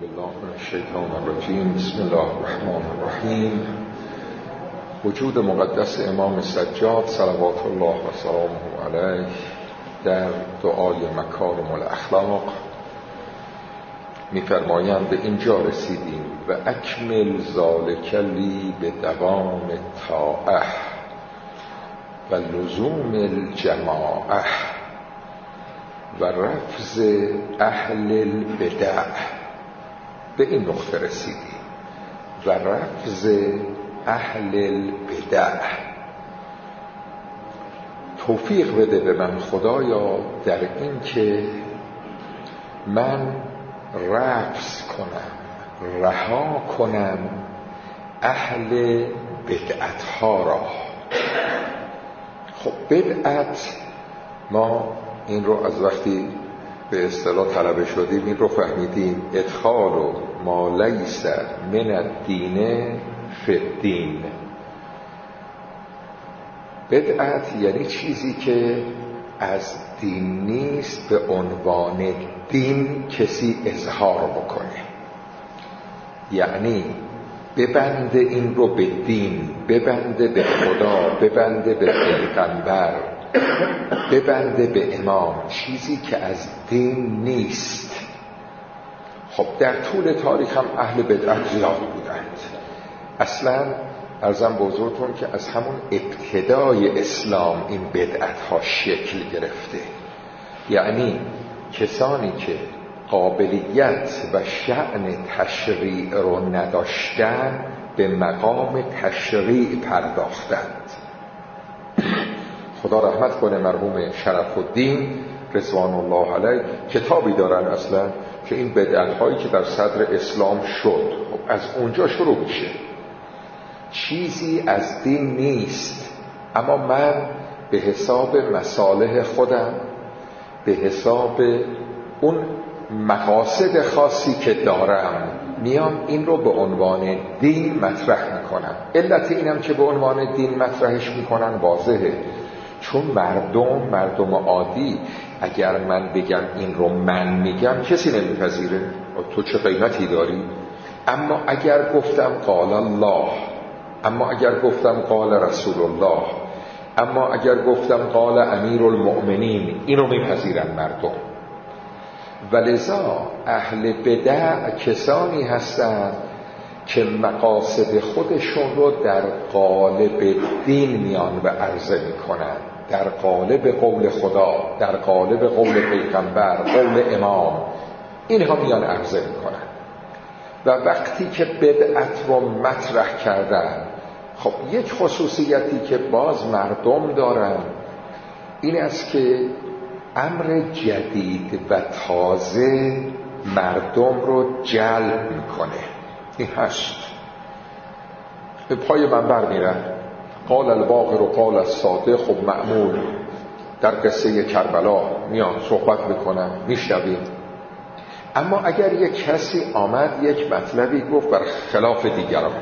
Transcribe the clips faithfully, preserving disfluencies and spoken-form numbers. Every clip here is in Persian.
بالله من الشیطان الرجیم. بسم الله الرحمن الرحیم. وجود مقدس امام سجاد صلوات الله و سلامه علیه در دعای مکارم الاخلاق می‌فرمایند به اینجا رسیدیم: و اکمل ذالک لی به دوام طاعه و لزوم الجماعه و رفض اهل البدع. به این نقطه رسیدیم: و رفض اهل البدع. توفیق بده به من خدایا در این که من رفض کنم، رها کنم اهل بدعت ها را. خب بدعت، ما این رو از وقتی به اصطلاح طلبه شدیم این رو فهمیدیم: ادخال و ما لیس من الدین فی الدین. بدعت یعنی چیزی که از دین نیست به عنوان دین کسی اظهار بکنه، یعنی ببنده این رو به دین، ببنده به خدا، ببنده به پیغمبر، ببنده به امام، چیزی که از دین نیست. خب در طول تاریخ هم اهل بدعت زیاد بودند. اصلا عرضم بزرگتون که از همون ابتدای اسلام این بدعت ها شکل گرفته، یعنی کسانی که قابلیت و شأن تشریع رو نداشتن به مقام تشریع پرداختند. خدا رحمت کنه مرحوم شرف الدین رضوان الله علیه، کتابی دارن اصلا که این بدعت هایی که در صدر اسلام شد، خب از اونجا شروع میشه. چیزی از دین نیست، اما من به حساب مصالح خودم، به حساب اون مقاصد خاصی که دارم، میام این رو به عنوان دین مطرح میکنم. علت اینم که به عنوان دین مطرحش میکنن واضحه، چون مردم مردم عادی اگر من بگم این رو من میگم کسی نمیپذیره، تو چه قیمتی داری؟ اما اگر گفتم قال الله، اما اگر گفتم قال رسول الله، اما اگر گفتم قال امیر المؤمنین، اینو میپذیرن مردم. ولذا اهل بدع کسانی هستند که مقاصد خودشون رو در قالب دین میان و عرضه میکنن، در قالب قول خدا، در قالب قول پیغمبر، قول امام، اینها میان عرضه میکنن. و وقتی که بدعت رو مطرح کردن، خب یک خصوصیتی که باز مردم دارن این است که امر جدید و تازه مردم رو جلب میکنه. این هست، به پای منبر میرن قال الباقر و قال الصادق. خب معمول در قصه کربلا میان صحبت میکنن، میشنویم. اما اگر یک کسی آمد یک مطلبی گفت بر خلاف دیگران،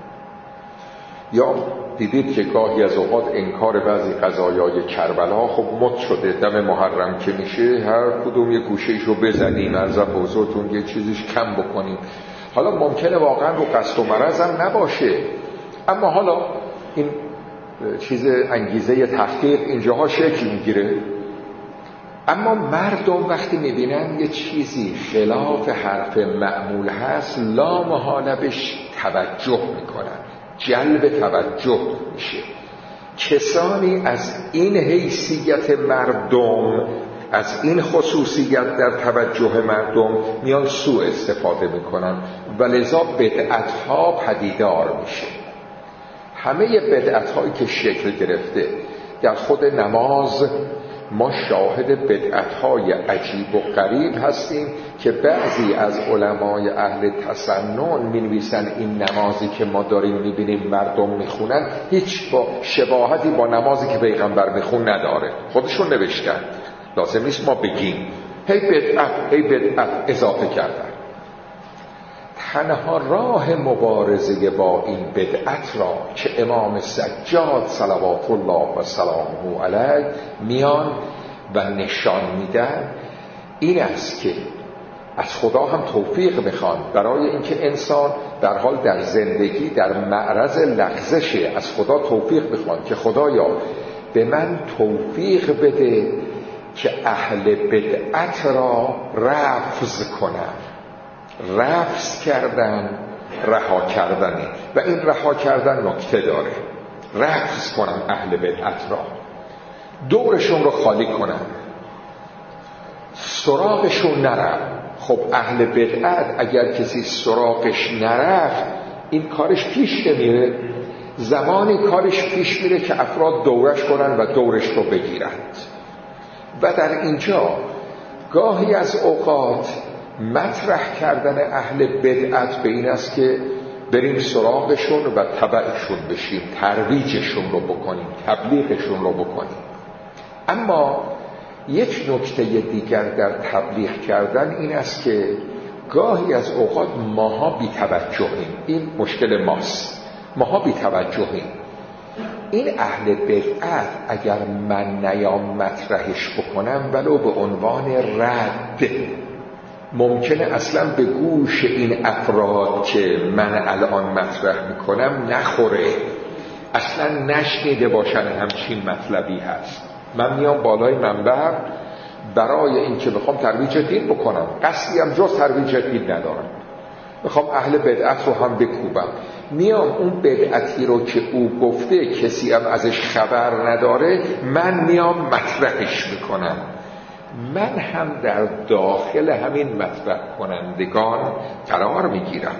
یا دیدید که گاهی از اوقات انکار بعضی قضایای کربلا خب مد شده، دم محرم که میشه هر کدوم یک گوشه‌ایش رو بزنیم، ارزم به حضورتون یه چیزیش کم بکنیم. حالا ممکنه واقعا رو قصد و مرض هم نباشه، اما حالا این چیز انگیزه تحقیق اینجاها شکل میگیره. اما مردم وقتی میبینن یه چیزی خلاف حرف معمول هست، لا محاله بهش توجه میکنن، جلب توجه میشه. کسانی از این حیثیت مردم، از این خصوصیت در توجه مردم میان سوء استفاده میکنن و لذا بدعت ها پدیدار میشه. همه بدعت هایی که شکل گرفته در خود نماز، ما شاهد بدعت های عجیب و غریب هستیم که بعضی از علمای اهل تسنن می نویسن این نمازی که ما داریم میبینیم مردم میخونن هیچ با شباهتی با نمازی که پیغمبر میخون نداره. خودشون نوشتن، لازم نیست ما بگیم. هی بدعت هی بدعت اضافه کردن. تنها راه مبارزه با این بدعت را که امام سجاد صلوات الله و سلامه علیه میان و نشان میدن این است که از خدا هم توفیق میخوان برای اینکه انسان در حال در زندگی در معرض لغزشه. از خدا توفیق میخوان که خدایا به من توفیق بده که اهل بدعت را رفض کنم. رفض کردن رها کردنه و این رها کردن نکته داره. رفض کنم اهل بدعت را، دورشون رو خالی کنم، سراغشون نرم. خب اهل بدعت اگر کسی سراغش نرفت این کارش پیش نمیره. زمانی کارش پیش میره که افراد دورش کنن و دورش رو بگیرند. و در اینجا گاهی از اوقات مطرح کردن اهل بدعت به این است که بریم سراغشون و تبعشون بشیم، ترویجشون رو بکنیم، تبلیغشون رو بکنیم. اما یک نکته دیگر در تبلیغ کردن این است که گاهی از اوقات ماها بی توجهیم. این مشکل ماست، ماها بی توجهیم. این اهل بدعت اگر من نیام مطرحش بکنم ولو به عنوان رد، ممکنه اصلا به گوش این افراد که من الان مطرح میکنم نخوره، اصلا نشنیده باشن همچین مطلبی هست. من میام بالای منبر برای اینکه بخوام ترویج دین بکنم، قصدی هم جز ترویج دین ندارم، بخوام اهل بدعت رو هم بکوبم. میام اون بدعتی رو که او گفته کسی هم ازش خبر نداره، من میام مطرحش میکنم. من هم در داخل همین مطرح کنندگان قرار میگیرم.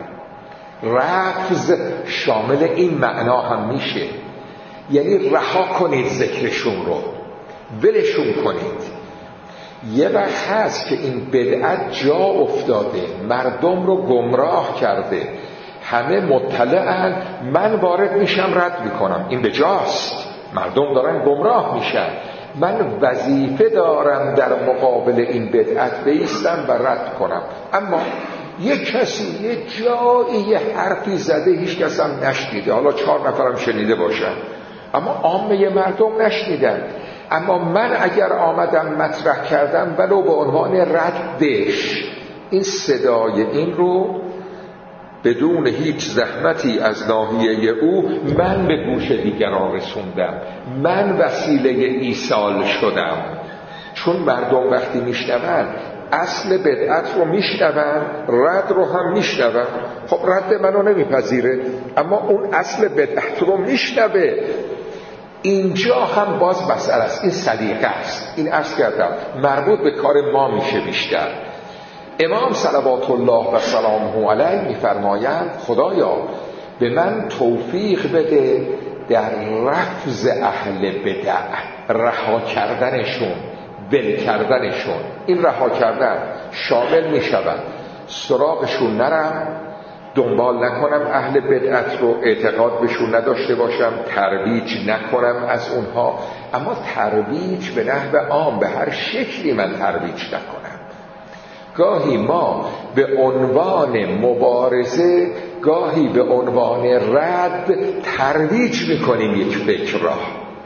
رفض شامل این معنا هم میشه، یعنی رها کنید ذکرشون رو، ولشون کنید. یه وقت هست که این بدعت جا افتاده، مردم رو گمراه کرده، همه مطلعن، من وارد میشم رد میکنم. این به جاست، مردم دارن گمراه میشن، من وظیفه دارم در مقابل این بدعت بایستم و رد کنم. اما یک کسی یه جایی یه حرفی زده هیچ کس هم نشنیده، حالا چهار نفرم شنیده باشن اما عامه مردم نشنیدن. اما من اگر آمدم مطرح کردم ولو به عنوان ردش، این صدای این رو بدون هیچ زحمتی از ناحیه او من به گوش دیگران رسوندم، من وسیله ایصال شدم. چون مردم وقتی میشنون اصل بدعت رو میشنون، رد رو هم میشنون. خب رد منو نمیپذیره اما اون اصل بدعت رو میشنوه. اینجا هم باز مسئله است، این سلیقه است. این عرض کردم مربوط به کار ما میشه بیشتر. امام صلوات الله و سلامه علیه میفرمایند خدایا به من توفیق بده در رفض اهل بدع، رها کردنشون، ول کردنشون. این رها کردن شامل میشود سراغشون نرم، دنبال نکنم اهل بدعت رو، اعتقاد بهشون نداشته باشم، ترویج نکنم از اونها. اما ترویج به نحو عام، به هر شکلی من ترویج نکنم. گاهی ما به عنوان مبارزه، گاهی به عنوان رد ترویج میکنیم یک فکر را،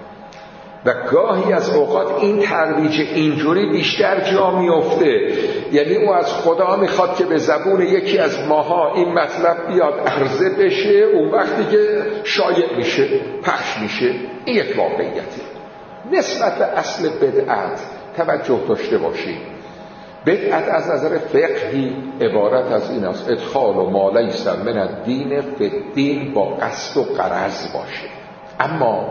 و گاهی از اوقات این ترویج اینجوری بیشتر جا میفته. یعنی او از خدا میخواد که به زبون یکی از ماها این مطلب بیاد عرضه بشه، اون وقتی که شایع میشه، پخش میشه. این یک واقعیته. نسبت به اصل بدعت توجه داشته باشید. بدعت از نظر فقهی عبارت از این است: ادخال و ما لیس من الدین فی الدین، با قصد و غرض باشه. اما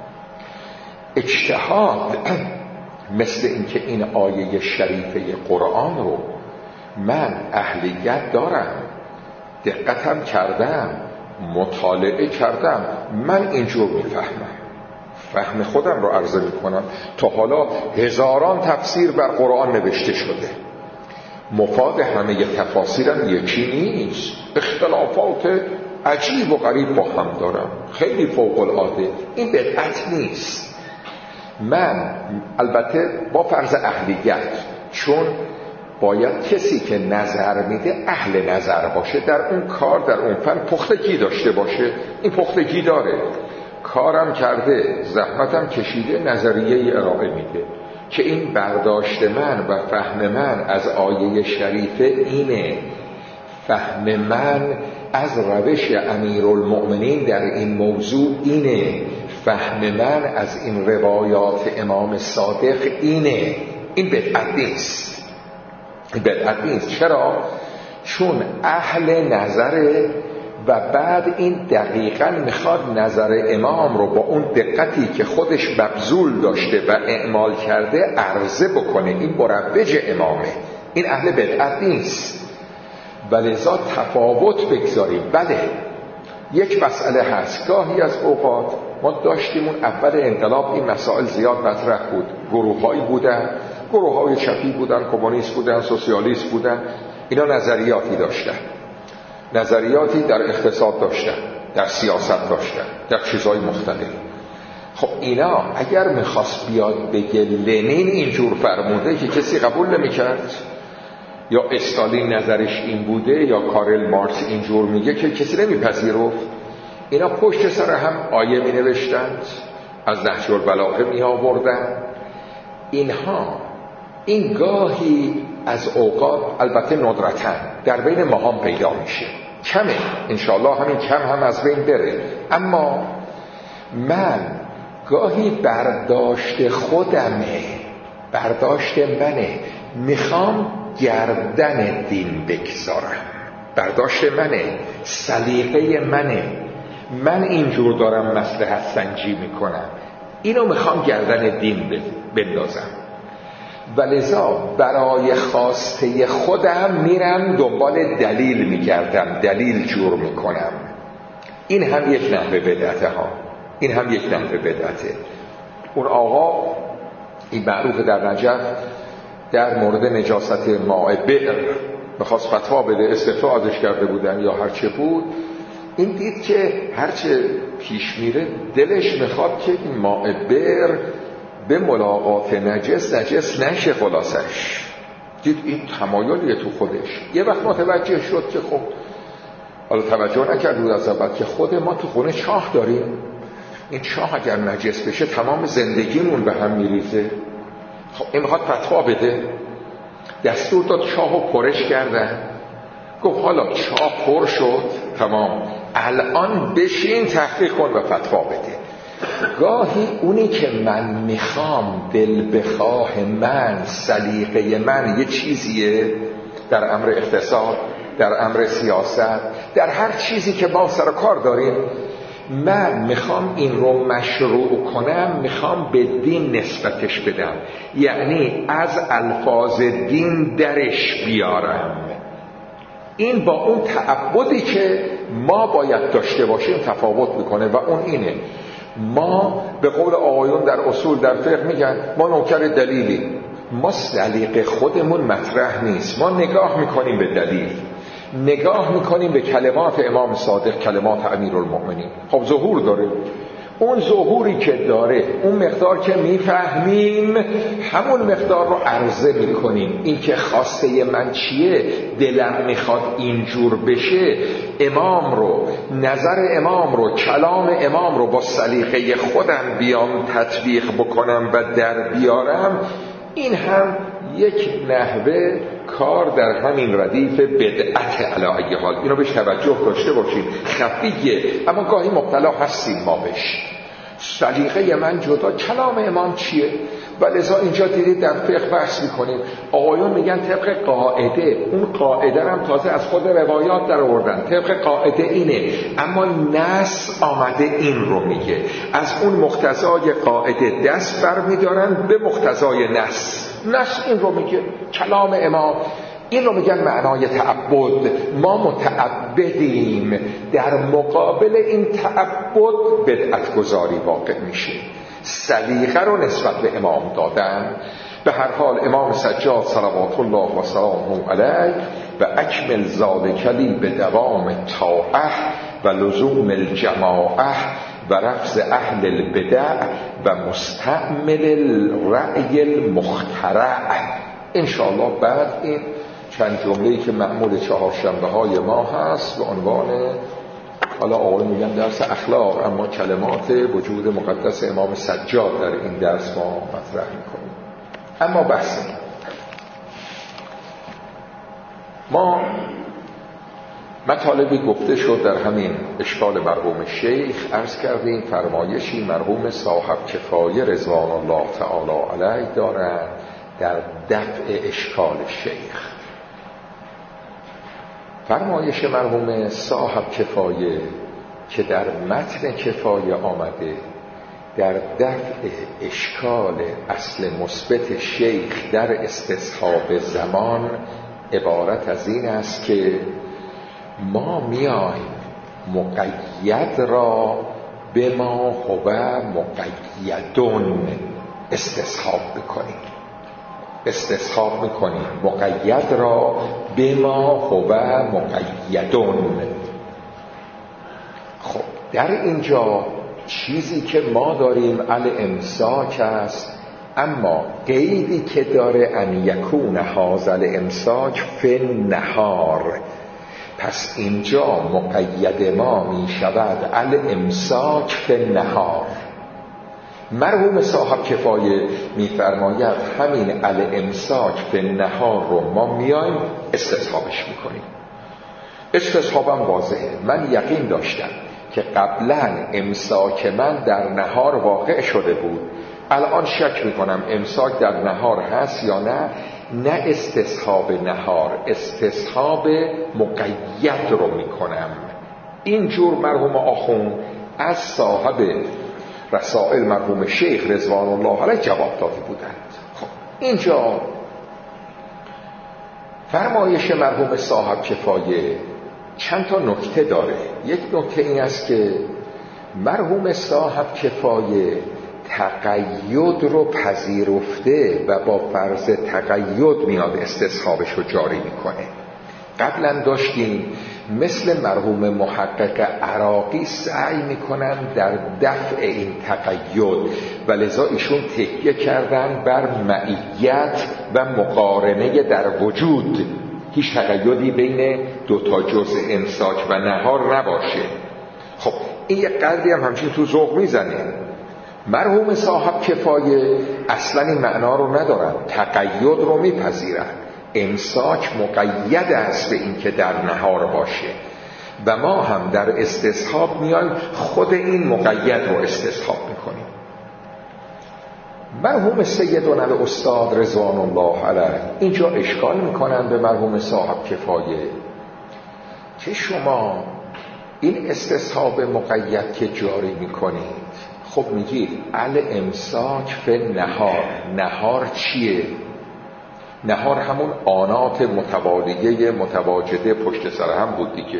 اجتهاد مثل اینکه این آیه شریفه قرآن رو من اهلیت دارم، دقتم کردم، مطالعه کردم، من اینجور میفهمم، فهم خودم رو عرضه میکنم. تا حالا هزاران تفسیر بر قرآن نوشته شده، مفاد همه تفاسیرم یکی نیست، اختلافات عجیب و غریب با هم دارم، خیلی فوق العاده. این بدعت نیست. من البته با فرض اهلیت، چون باید کسی که نظر میده اهل نظر باشه، در اون کار، در اون فن پختگی داشته باشه. این پختگی داره، کارم کرده، زحمتم کشیده، نظریه ارائه میده. که این برداشت من و فهم من از آیه شریفه اینه، فهم من از روش امیرالمؤمنین در این موضوع اینه، فهم من از این روایات امام صادق اینه. این بدعت نیست، این بدعت نیست. چرا؟ چون اهل نظره و بعد این دقیقاً میخواد نظر امام رو با اون دقتی که خودش مبذول داشته و اعمال کرده عرضه بکنه. این مروج امامه، این اهل بدعت نیست. ولذا تفاوت بگذاریم. بله یک مسئله هست، گاهی از اوقات ما داشتیم اون اول انقلاب این مسائل زیاد مطرح بود، گروه هایی بودن، گروه های چپی بودن، کمونیست بودن، سوسیالیست بودن، اینا نظریاتی داشتن، نظریاتی در اقتصاد داشتن، در سیاست داشتن، در چیزهای مختلف. خب اینا اگر میخواست بیاد بگه لنین اینجور فرموده که کسی قبول نمیکرد، یا استالین نظرش این بوده، یا کارل مارکس اینجور میگه که کسی نمیپذیرفت، اینا پشت سر هم آیه می نوشتند، از نهج البلاغه می آوردن. اینها این گاهی از اوقات، البته ندرتاً، در بین ما هم پیدا میشه، کمه، انشاءالله همین کم هم از بین بره. اما من گاهی برداشت خودمه، برداشت منه، میخوام گردن دین بگذارم، برداشت منه، سلیقه منه، من اینجور دارم مصلحت سنجی میکنم، اینو میخوام گردن دین بندازم. ولذا برای خواسته خودم میرم دنبال دلیل میگردم، دلیل جور میکنم. این هم یک نحوه بدعته ها، این هم یک نحوه بدعته. اون آقا این معروف در نجف در مورد نجاست ماء بئر میخواست فتوا بده، استفتاء ازش کرده بودن یا هرچه بود. این دید که هرچه پیش میره دلش میخواد که این ماء بئر به ملاقات نجس نجس نشه. خلاصش دید این تمایلیه تو خودش. یه وقت متوجه شد که خب حالا توجه نکرد بود از اول که خود ما تو خونه چاه داریم، این چاه اگر نجس بشه تمام زندگیمون به هم میریزه. خب این میخواد فتوا بده، دستور داد چاهو پرش کردن، گفت حالا چاه پر شد تمام، الان بشین تحقیق کن و فتوا بده. گاهی اونی که من میخوام، دل بخواه من، سلیقه من یه چیزیه، در امر اقتصاد، در امر سیاست، در هر چیزی که ما سر کار داریم، من میخوام این رو مشروع کنم، میخوام به دین نسبتش بدم، یعنی از الفاظ دین درش بیارم. این با اون تعبدی که ما باید داشته باشیم تفاوت میکنه و اون اینه، ما به قول آقایون در اصول در فقه میگن ما نوکر دلیلی، ما سلیقه خودمون مطرح نیست، ما نگاه میکنیم به دلیل، نگاه میکنیم به کلمات امام صادق، کلمات امیرالمؤمنین. خب ظهور داره، اون ظهوری که داره، اون مقدار که میفهمیم همون مقدار رو عرضه میکنیم. این که خواسته من چیه، دلم میخواد اینجور بشه، امام رو، نظر امام رو، کلام امام رو با سلیقه خودم بیام تطبیق بکنم و در بیارم، این هم یک نحوه کار در همین ردیف بدعت علی ای حال. اینو بهش توجه داشته باشید، خفیه اما گاهی مبتلا هستیم ما بهش. سلیقه من جدا، کلام امام چیه؟ ولذا اینجا دیدید در فقه بحث میکنیم، آقایون میگن طبق قاعده، اون قاعده هم تازه از خود روایات در آوردن، طبق قاعده اینه، اما نص آمده این رو میگه، از اون مقتضای قاعده دست برمیدارن به مقتضای نص. نص این رو میگه، کلام امام این رو میگن معنای تعبد، ما متعبدیم، در مقابل این تعبد بدعت گذاری واقع میشه. سلیقه رو نسبت به امام دادن. به هر حال امام سجاد صلوات الله و سلامه علیه و اکمل ذالک لی به دوام طاعه و لزوم الجماعه و رفض اهل البدع و مستعمل الرأی المخترع. انشاءالله بعد این چند جمله‌ای که معمول چهارشنبه های ما هست به عنوان، حالا آقای میگن درس اخلاق، اما کلمات وجود مقدس امام سجاد در این درس ما مطرح میکنیم. اما بحث ما مطالبی گفته شد در همین اشکال مرحوم شیخ. عرض کردیم فرمایشی مرحوم صاحب کفایه رضوان الله تعالی علیه دارند در دفع اشکال شیخ. فرمایش مرحوم صاحب کفایه که در متن کفایه آمده در دفع اشکال اصل مثبت شیخ در استصحاب زمان عبارت از این است که ما میایم مقید را به ما هو مقیدون استصحاب بکنیم. استصحاب میکنیم مقید را به ما هو مقیدون. خب در اینجا چیزی که ما داریم الامساک است، اما قیدی که داره ان یکون هذا الامساک فی النهار. پس اینجا مقید ما می شود الامساک فی النهار. مرحوم صاحب کفایه می فرماید همین الامساک فی النهار رو ما میایم استصحابش میکنیم. استصحابم واضحه. من یقین داشتم که قبلا امساک من در نهار واقع شده بود، الان شک میکنم امساک در نهار هست یا نه. نه استصحاب نهار، استصحاب مقید رو میکنم. اینجور مرحوم آخوند از صاحب رسائل مرحوم شیخ رضوان الله علیه جواب داده بودند. خب اینجا فرمایش مرحوم صاحب کفایه چند تا نکته داره. یک نکته این است که مرحوم صاحب کفایه تقید رو پذیرفته و با فرض تقید میاد استصحابش رو جاری میکنه. قبلا داشتیم مثل مرحوم محقق عراقی سعی میکنن در دفع این تقید و لذا ایشون تکیه کردن بر معیت و مقارنه در وجود، هیچ تقییدی بین دوتا جزء امساک و نهار نباشه. خب این یک قدری هم همچین تو ذوق میزنه. مرحوم صاحب کفایه اصلا این معنا رو ندارن، تقید رو میپذیرن. امساک مقید است به این که در نهار باشه و ما هم در استصحاب میایم خود این مقید رو استصحاب میکنیم. مرحوم سیدنا الاستاد رضوان الله علیه اینجا اشکال میکنن به مرحوم صاحب کفایه که شما این استصحاب مقید که جاری میکنید، خب میگید الامساک فی نهار. نهار چیه؟ نهار همون آنات متوالیه متواجده پشت سر هم بود دیگه.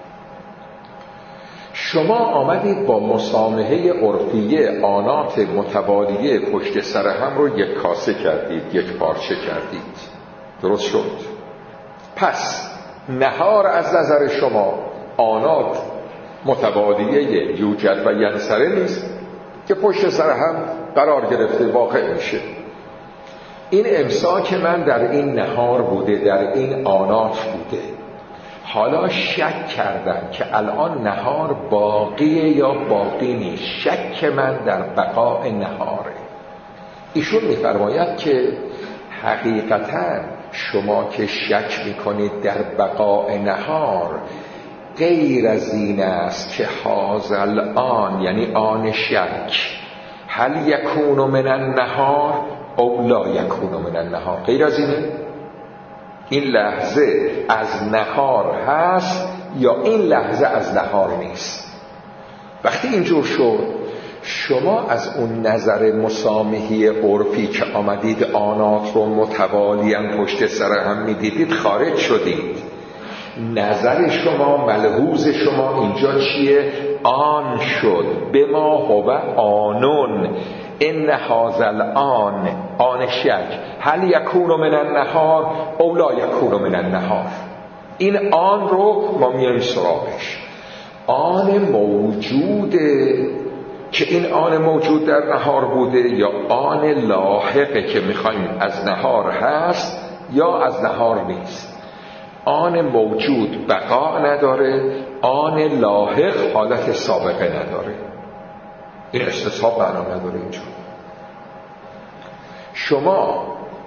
شما آمدید با مسامحه عرفیه آنات متوالیه پشت سر هم رو یک کاسه کردید، یک پارچه کردید. درست شد؟ پس نهار از نظر شما آنات متوالیه یوجد و ینصرف نیست که پشت سر هم قرار گرفته واقع میشه. این امساک من در این نهار بوده، در این آنات بوده. حالا شک کردم که الان نهار باقیه یا باقی نیست. شک من در بقاء نهاره. ایشون میفرماید که حقیقتا شما که شک میکنید در بقاء نهار غیر از این است که حاضل آن، یعنی آن شک، هل یکون من النهار او لا یکون من النهار. غیر از اینه این لحظه از نهار هست یا این لحظه از نهار نیست. وقتی اینجور شد شما از اون نظر مسامحی عرفی که آمدید آنات رو متوالیا پشت سر هم میدیدید خارج شدید. نظر شما، ملحوظ شما اینجا چیه؟ آن شد. به ما هو آنون ان هذا الآن، آن شک، هل یکون من النهار او لا یکون من النهار. این آن رو ما میایم سراغش. آن موجوده که این آن موجود در نهار بوده یا آن لاحقه که میخوایم از نهار هست یا از نهار نیست. آن موجود بقا نداره، آن لاحق حالت سابقه نداره. این استصحاب معنا نداره. اینجا شما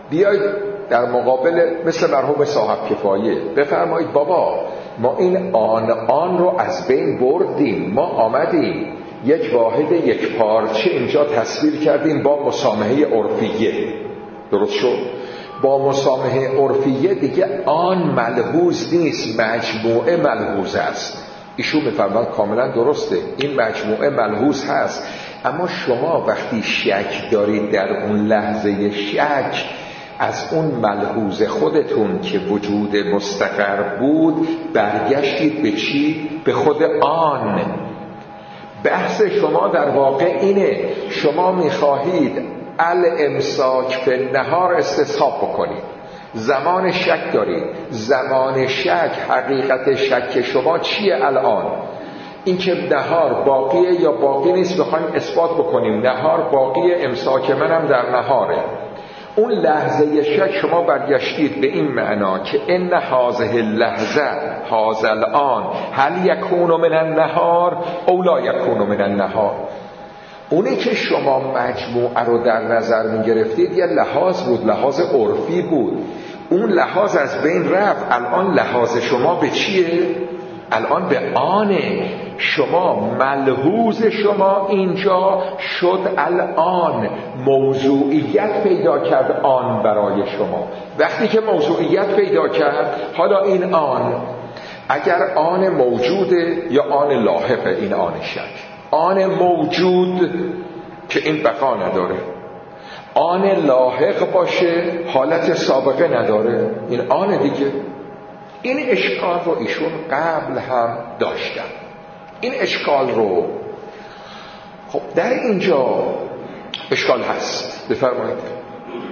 بیایید در مقابل مثل مرحوم صاحب کفایه بفرمایید بابا ما این آن آن رو از بین بردیم، ما آمدیم یک واحد یک پارچه اینجا تصویر کردیم با مسامحه عرفیه. درست شد؟ با مسامحه عرفیه دیگه آن ملحوظ نیست، مجموعه ملحوظ است. ایشون میفرمان کاملا درسته، این مجموعه ملحوظ هست، اما شما وقتی شک دارید در اون لحظه شک از اون ملحوظ خودتون که وجود مستقر بود برگشتید به چی؟ به خود آن. بحث شما در واقع اینه، شما میخواهید الامساک فی النهار استصحاب بکنید. زمان شک دارید، زمان شک حقیقت شک شما چیه الان؟ این که نهار باقیه یا باقی نیست بخوایم اثبات بکنیم نهار باقیه، امساک منم در نهاره. اون لحظه شک شما برگشتید به این معنا که ان هذه اللحظه هذا الان هل یکون من النهار او لا یکون من النهار. اونی که شما مجموعه رو در نظر می گرفتید یه لحاظ بود، لحاظ عرفی بود، اون لحاظ از بین رفت. الان لحاظ شما به چیه؟ الان به آنه. شما ملحوظ شما اینجا شد الان، موضوعیت پیدا کرد آن برای شما. وقتی که موضوعیت پیدا کرد، حالا این آن اگر آن موجوده یا آن لاحقه، این آن شک. آن موجود که این بقا نداره، آن لاحق باشه حالت سابقه نداره، این آن دیگه. این اشکال رو ایشون قبل هم داشتن. این اشکال رو خب در اینجا اشکال هست. بفرمایید.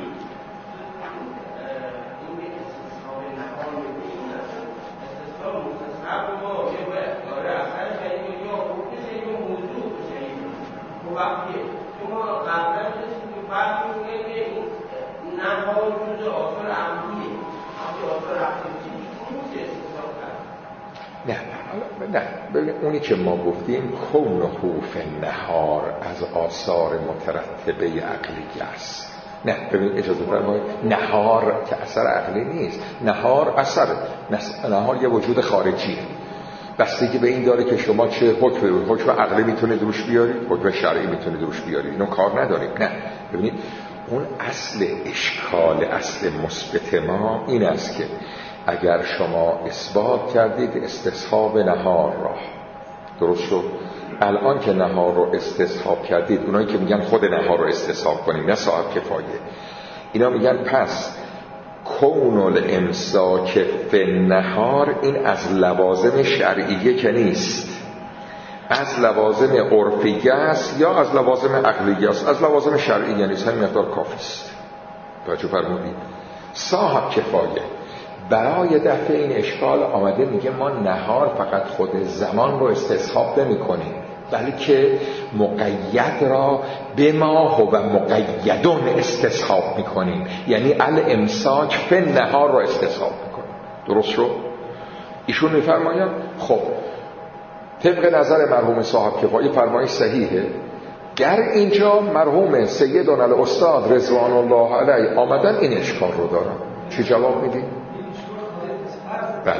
نه نه ببین اونی که ما گفتیم کون خوف نهار از آثار مترتبه عقلی است. نه ببین اجازه فرمایید، نهار که اثر عقلی نیست، نهار اثر نهار یه وجود خارجیه، بستگی به این داره که شما چه حکم حکم عقلی میتونید روش بیارید، حکم شرعی میتونید روش بیارید، اینو کار نداریم. نه ببینید اون اصل اشکال، اصل مثبت ما این است که اگر شما اثبات کردید استصحاب نهار را، درست شد، الان که نهار رو استصحاب کردید، اونایی که میگن خود نهار رو استصحاب کنیم نه صاحب کفایه، اینا میگن پس کون الامساک فی النهار این از لوازم شرعیه که نیست، از لوازم عرفیه است یا از لوازم عقلیه است. از لوازم شرعیه نیست، همین مقدار کافی است. توجه فرمودید؟ صاحب کفایه برای دفع این اشکال آمده میگه ما نهار فقط خود زمان رو استصحاب نمی کنیم، بلکه مقید را به ما هو مقیدون استصحاب میکنیم، یعنی الامساک فی النهار رو استصحاب میکنیم. درست شد؟ ایشون میفرماید خب طبق نظر مرحوم صاحب کفایه فرمایش صحیحه. در اینجا مرحوم سیدنا الاستاد رضوان الله علیه آمدن این اشکال رو دارن. چی جواب میدی؟ بله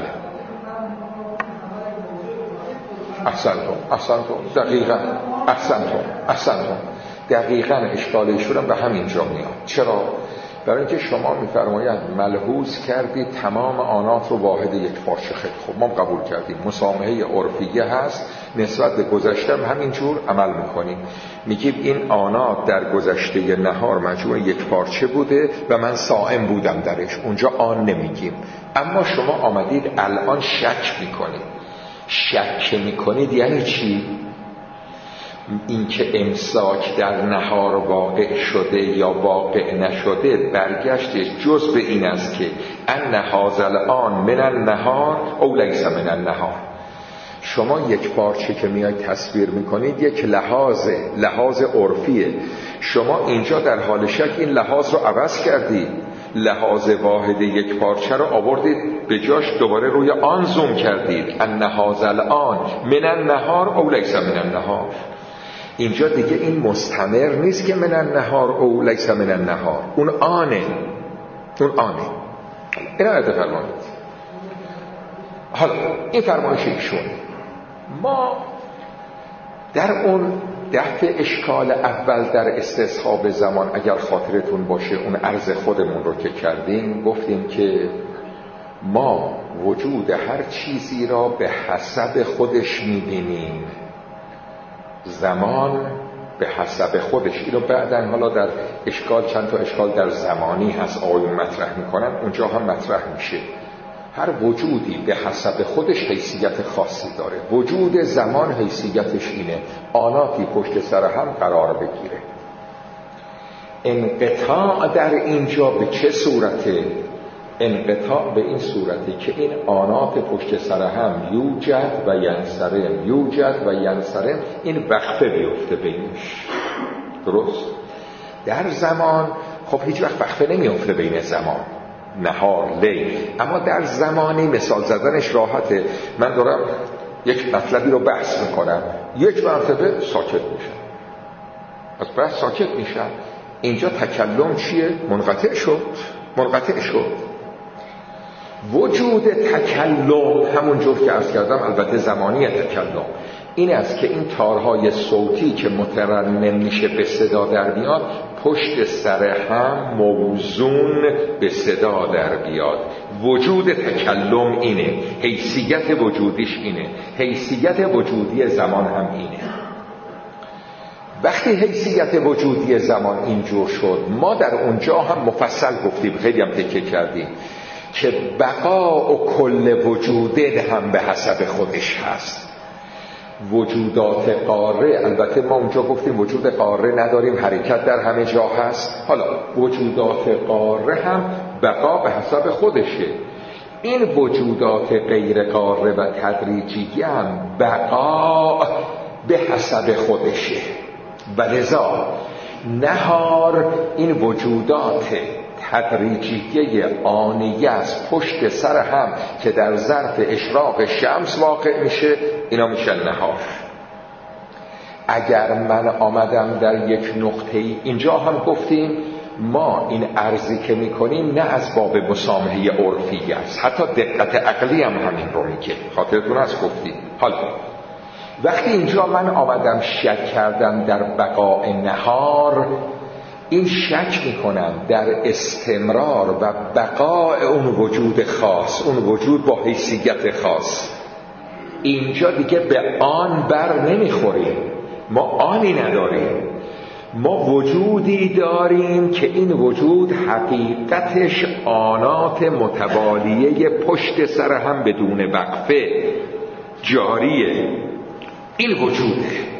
احسنتون احسنتون دقیقا احسنتون احسنتون دقیقا اشکال ایشون به همین جا میاد. چرا؟ برای اینکه شما میفرمایند ملحوظ کردید تمام آنات رو واحد یک پارچه. خیلی خب ما قبول کردیم، مسامحه عرفیه هست، نسبت به گذشته هم همینجور عمل میکنیم، میگیم این آنات در گذشته نهار مجموع یک پارچه بوده و من صائم بودم درش، اونجا آن نمیگیم. اما شما آمدید الان شک میکنید. شک میکنید یعنی چی؟ این که امساک در نهار واقع شده یا واقع نشده، برگشتش جز به این است که ان هذا الان من النهار او لیس من النهار. شما یک پارچه که میاید تصویر میکنید یک لحاظ لحاظ عرفیه، شما اینجا در حال شک این لحاظ رو عوض کردید، لحاظ واحد یک پارچه رو آوردید به جاش دوباره روی آن زوم کردید، ان هذا الان من النهار او لیس من النهار. اینجا دیگه این مستمر نیست که من النهار او لیس من النهار، اون آنه. اون آنه. اینا رد فرمایید. حالا این فرمایش ایشون. ما در اون دفع اشکال اول در استصحاب زمان اگر خاطرتون باشه اون عرض خودمون رو که کردیم، گفتیم که ما وجود هر چیزی را به حسب خودش می‌بینیم، زمان به حسب خودش. اینو بعداً حالا در اشکال چند تا اشکال در زمانی هست آیون مطرح میکنن، اونجا هم مطرح میشه. هر وجودی به حسب خودش حیثیت خاصی داره. وجود زمان حیثیتش اینه آناتی پشت سر هم قرار بگیره. انقطاع در اینجا به چه صورته؟ انقطاع به این صورتی که این آنات پشت سر هم یوجد و ینصرم، یوجد و ینصرم، این وقفه بیفته بینش. درست؟ در زمان خب هیچ وقت وقفه نمیفته بین زمان نهار لیل، اما در زمانی مثال زدنش راحته. من دارم یک مطلبی رو بحث میکنم، یک مرتبه ساکت میشم، از بحث ساکت میشم. اینجا تکلم چیه؟ منقطع شد. منقطع شد. وجود تکلم همونجور که عرض کردم، البته زمانی تکلم، این است که این تارهای صوتی که مترنم میشه به صدا در بیاد پشت سر هم موزون به صدا در بیاد. وجود تکلم اینه، حیثیت وجودیش اینه، حیثیت وجودی زمان هم اینه. وقتی حیثیت وجودی زمان اینجور شد، ما در اونجا هم مفصل گفتیم، خیلی هم تکیه کردیم که بقا و کل وجوده هم به حسب خودش هست. وجودات قاره، البته ما اونجا گفتیم وجود قاره نداریم، حرکت در همه جا هست. حالا وجودات قاره هم بقا به حسب خودشه. این وجودات غیر قاره و تدریجی هم بقا به حسب خودشه. و لذا نهار این وجودات تدریجیه آنیه از پشت سر هم که در ظرف اشراق شمس واقع میشه، اینا میشن نهار. اگر من آمدم در یک نقطه ای، اینجا هم گفتیم ما این عرضی که میکنیم نه از باب مسامحه عرفی است، حتی دقت عقلی هم همین رو میگه، خاطرتون هست گفتیم. حالا وقتی اینجا من آمدم شک کردم در بقاء نهار، این شک میکنم در استمرار و بقاء اون وجود خاص، اون وجود با حیثیت خاص. اینجا دیگه به آن بر نمیخوریم، ما آنی نداریم، ما وجودی داریم که این وجود حقیقتش آنات متوالیه پشت سر هم بدون وقفه جاریه. این وجوده،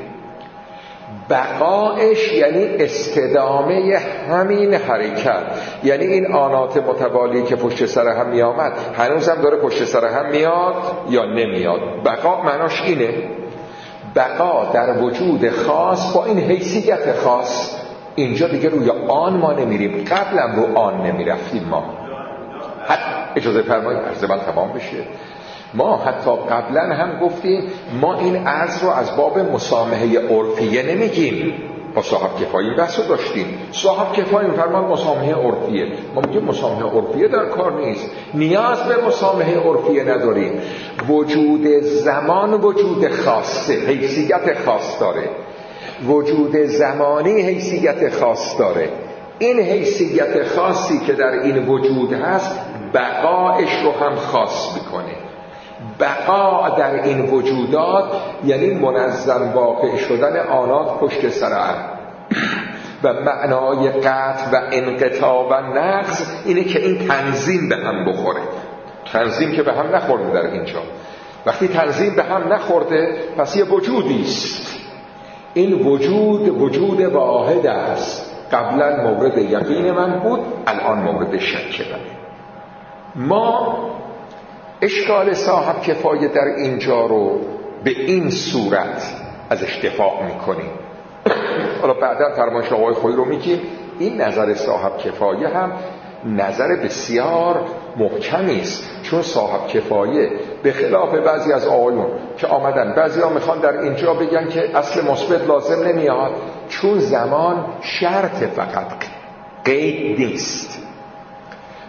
بقایش یعنی استدامه همین حرکت، یعنی این آنات متوالی که پشت سر هم می آمد هنوز هم داره پشت سر هم میاد یا نمیاد. بقا معناش اینه، بقا در وجود خاص با این حیثیت خاص. اینجا دیگه روی آن ما نمیریم، قبلا رو آن نمیرفتیم. ما حتی اجازه فرمایید عرض من تمام بشه. ما حتی قبلا هم گفتیم ما این عرض رو از باب مسامحه عرفیه نمیگیم. با صاحب کفایی بحث رو داشتیم، صاحب کفایی فرمان مسامحه عرفیه، ما میگیم مسامحه عرفیه در کار نیست، نیاز به مسامحه عرفیه نداریم. وجود زمان وجود خاصه، حیثیت خاص داره، وجود زمانی حیثیت خاص داره. این حیثیت خاصی که در این وجود هست بقایش رو هم خاص میکنه. بقا در این وجودات یعنی منظم واقع شدن آنات پشت سر هم. و معنای قطع و انقطاع و نقض اینه که این تنظیم به هم بخوره. تنظیم که به هم نخورده در اینجا، وقتی تنظیم به هم نخورده پس یه وجودی است. این وجود وجود واحد است. قبلا مورد یقین من بود، الان مورد شک منه. ما اشکال صاحب کفایه در اینجا رو به این صورت ازش دفاع میکنیم. حالا بعدا فرمایش آقای خویی رو میگیم. این نظر صاحب کفایه هم نظر بسیار محکمی است، چون صاحب کفایه به خلاف بعضی از آقایون که آمدن، بعضی ها میخوان در اینجا بگن که اصل مثبت لازم نمیاد، چون زمان شرط فقط قید نیست.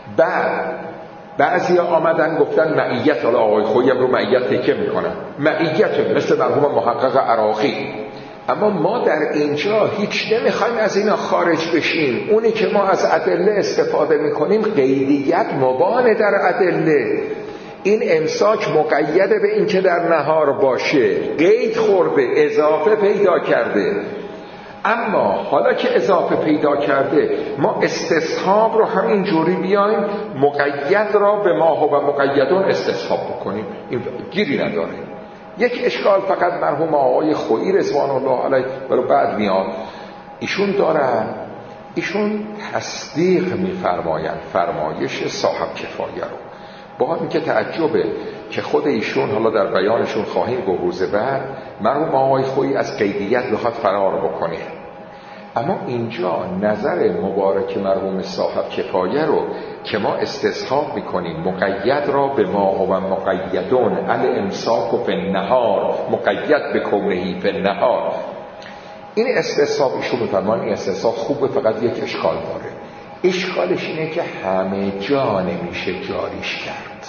بعد بعضی آمدن گفتن معیت، حالا آقای خویی رو معیت تکه میکنن، معیت مثل مرحوم محقق عراقی. اما ما در اینجا هیچ نمیخوایم از اینا خارج بشیم. اونی که ما از ادله استفاده میکنیم قیدیت مبانه در ادله. این امساک مقیده به این که در نهار باشه، قید خورده، اضافه پیدا کرده. اما حالا که اضافه پیدا کرده ما استصحاب رو همین جوری بیایم مقید را به ما و مقیدون استصحاب بکنیم، این گیری نداره. یک اشکال فقط مرحوم آقای خویی رضوان الله علیه ولو بعد میاد ایشون دارن، ایشون تصدیق میفرمایند فرمایش صاحب کفایه رو، با اینکه تعجبه که خود ایشون حالا در بیانشون خواهیم گفت روز بعد مرحوم آقای خویی از قیدیت بخواد فرار بکنه. اما اینجا نظر مبارک مرحوم صاحب کفایه رو که ما استصحاب میکنیم مقید را به ما و مقیدون الامساک و فی النهار مقید به کونه فی النهار، این استصحاب ایشون میفرمان این استصحاب خوبه، فقط یک اشکال داره. اشکالش اینه که همه جا نمیشه جاریش کرد،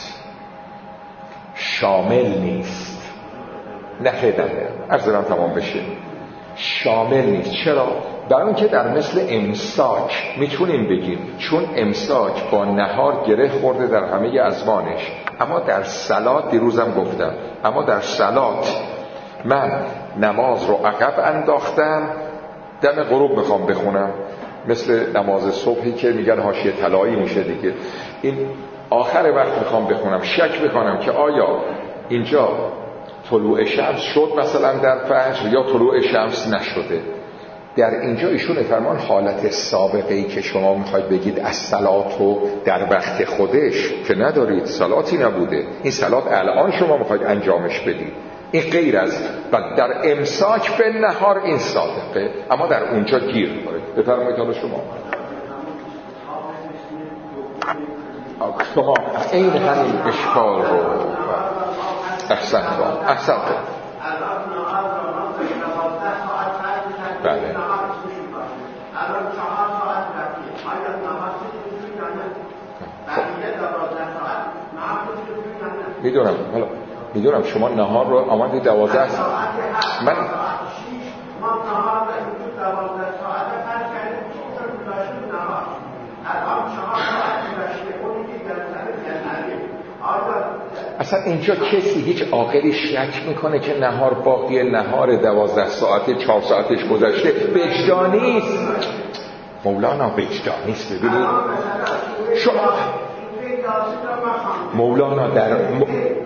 شامل نیست. نه خیلی عرض دارم تمام بشه، شامل نیست. چرا؟ برای اون که در مثل امساک میتونیم بگیم چون امساک با نهار گره خورده در همه ازمانش، اما در صلات دیروزم گفتم، اما در صلات من نماز رو عقب انداختم، دم غروب میخوام بخونم، مثل نماز صبحی که میگن حاشیه طلایی میشه دیگه، این آخر وقت میخوام بخونم، شک میکنم که آیا اینجا طلوع شمس شد مثلا در فجر یا طلوع شمس نشده. در اینجا ایشون فرمان حالت سابقه‌ای که شما میخواید بگید از صلاتو در وقت خودش که ندارید، صلاتی نبوده، این صلات الان شما میخواید انجامش بدید، این غیر از در امساک به نهار این صادقه، اما در اونجا گیر می‌کنه. بفرمایید حالا شما شما این همین اشکال رو احسن با احسن با بله میدونم، حالا میدونم شما نهار رو آمدی دوازده من اصلا اینجا کسی هیچ عاقلی شک میکنه که نهار باقی، نهار دوازده ساعته چهار ساعتش گذشته وجدانی است. مولانا وجدانی است. ببینید شما مولانا در م...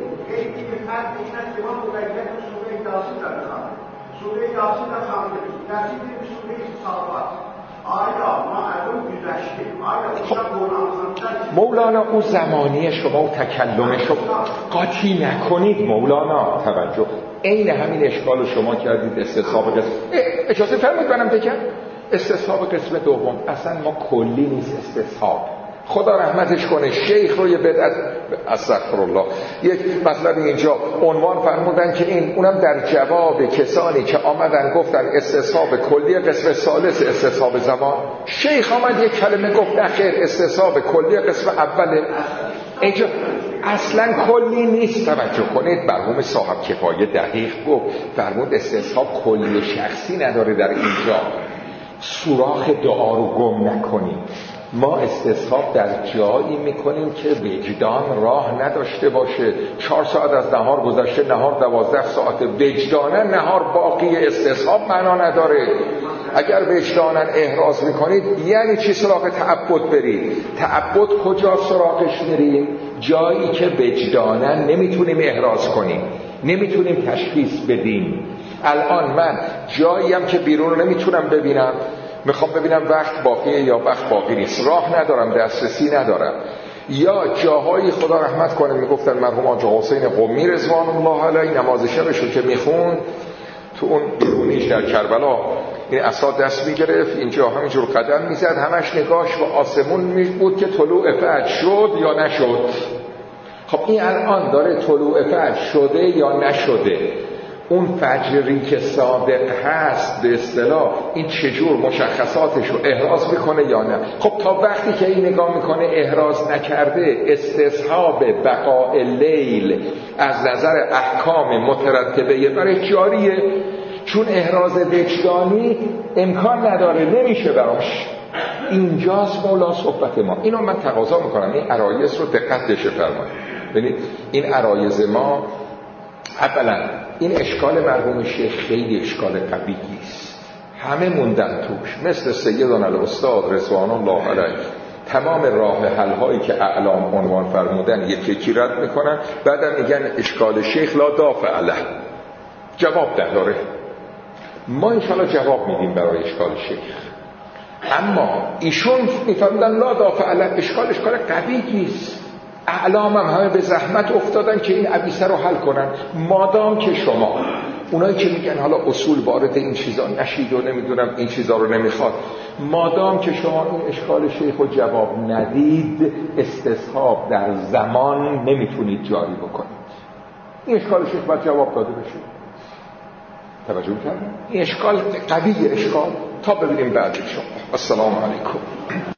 مولانا اون زمانی شما و تکلم شما قاطی نکنید. مولانا توجه، این همین اشکال رو شما کردید استصحاب قسم. اجازه فرمایید منم بگم استصحاب قسم دوم اصلا ما کلی نیست استصحاب، خدا رحمتش کنه شیخ رو یه بدعت استغفرالله یک مطلب اینجا عنوان فرمودن که این اونم در جواب کسانی که آمدن گفتن استصحاب کلی قسم ثالث استصحاب زمان، شیخ آمد یک کلمه گفت نخیر استصحاب کلی قسم اوله. اینجا اصلا کلی نیست. توجه کنید مرحوم صاحب کفایه دقیق گفت، فرمود استصحاب کلی شخصی نداره. در اینجا سوراخ دعا رو گم نکنید. ما استصحاب در جایی میکنیم که وجدان راه نداشته باشه. چهار ساعت از نهار گذشته، نهار دوازده ساعت، وجدانه نهار باقی، استصحاب معنا نداره. اگر وجدانن احراز میکنید یعنی چی سراغ تعبد برید؟ تعبد کجا سراغش میریم؟ جایی که وجدانن نمیتونیم احراز کنیم، نمیتونیم تشخیص بدیم. الان من جایی هم که بیرون رو نمیتونم ببینم، میخوام ببینم وقت باقیه یا وقت باقی نیست، راه ندارم، دسترسی ندارم. یا جاهایی خدا رحمت کنه میگفتن مرحوم آقا حسین قمی رضوان الله علیه نماز شبشو که میخوند تو اون بیرونیش در کربلا این عصا دست میگرفت اینجا همینجور قدم میزد، همش نگاش به آسمون بود که طلوع فجر شد یا نشد. خب این الان داره طلوع فجر شده یا نشده، اون فجری که صادق هست به اصطلاح این چجور مشخصاتش رو احراز میکنه یا نه؟ خب تا وقتی که این نگاه میکنه احراز نکرده، استصحاب بقاء لیل از نظر احکام مترتبه برای جاریه، چون احراز وجدانی امکان نداره، نمیشه براش. اینجاست مولا صحبت ما. اینو من تقاضا میکنم این عرایض رو دقت بشه فرمایید. ببینید این عرایض ما، اولا این اشکال مرحوم شیخ خیلی اشکال قوی است، همه موندن توش، مثل سیدنا الاستاد رضوان الله علیه تمام راه حل هایی که اعلام عنوان فرمودن یکی یکی رد میکنن، بعدم میگن اشکال شیخ لا دافع له، جواب نداره. ما انشاءالله جواب میدیم برای اشکال شیخ، اما ایشون میفرمودن لا دافع له، اشکال اشکال قوی است. اعلام هم همه به زحمت افتادن که این عبیسه رو حل کنن. مادام که شما اونایی که میگن حالا اصول وارد این چیزا نشید و نمیدونم این چیزا رو نمیخواد، مادام که شما این اشکال شیخ رو جواب ندید، استصحاب در زمان نمیتونید جاری بکنید. این اشکال شیخ باید جواب داده بشه. توجه کردید؟ این اشکال قوی اشکال. تا ببینیم بعد شما. السلام علیکم.